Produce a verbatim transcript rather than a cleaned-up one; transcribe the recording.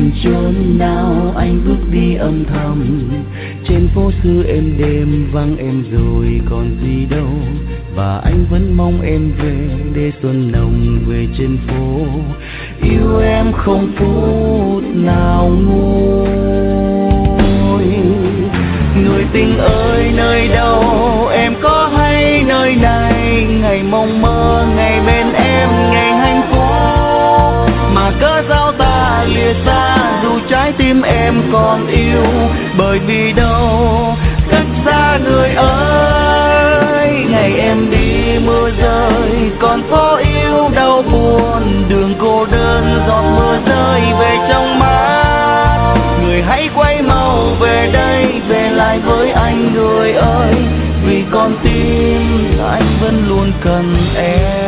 chốn nào anh bước đi âm thầm, trên phố xưa êm đêm vắng em rồi còn gì đâu, và anh vẫn mong em về để xuân nồng về trên phố. Yêu em không phút nào nguôi. Người tình ơi nơi đâu em có hay nơi này, ngày mong mơ ngày bên em ngày hạnh phúc, mà cớ sao ta lìa xa dù trái tim em còn yêu. Bởi vì đâu cách xa người ơi, ngày em đi mưa rơi còn phố yêu đau buồn, đường cô đơn giọt mưa rơi về trong mắt. Người hãy quay mau về đây, về lại với anh người ơi, vì con tim anh vẫn luôn cần em.